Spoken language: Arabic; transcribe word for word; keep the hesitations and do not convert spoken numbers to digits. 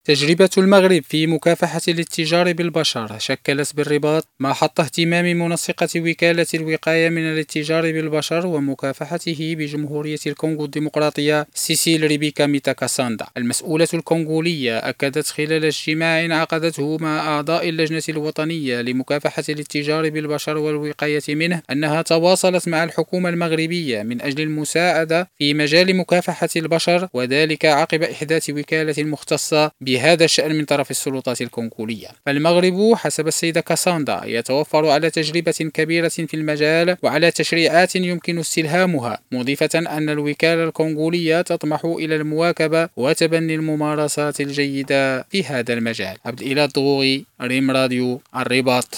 تجربة المغرب في مكافحة الاتجار بالبشر شكلت بالرباط محط اهتمام منسقة وكالة الوقاية من الاتجار بالبشر ومكافحته بجمهورية الكونغو الديمقراطية سيسيل ريبيكا ميتاكاساندا. المسؤولة الكونغولية أكدت خلال اجتماع عقدته مع أعضاء اللجنة الوطنية لمكافحة الاتجار بالبشر والوقاية منه أنها تواصلت مع الحكومة المغربية من أجل المساعدة في مجال مكافحة البشر، وذلك عقب إحداث وكالة مختصة بهذا الشأن من طرف السلطات الكونغولية. فالمغرب حسب السيدة كاساندا يتوفر على تجربة كبيرة في المجال وعلى تشريعات يمكن استلهامها، مضيفة أن الوكالة الكونغولية تطمح إلى المواكبة وتبني الممارسات الجيدة في هذا المجال. عبد الإله الضغوغي، ريم راديو، الرباط.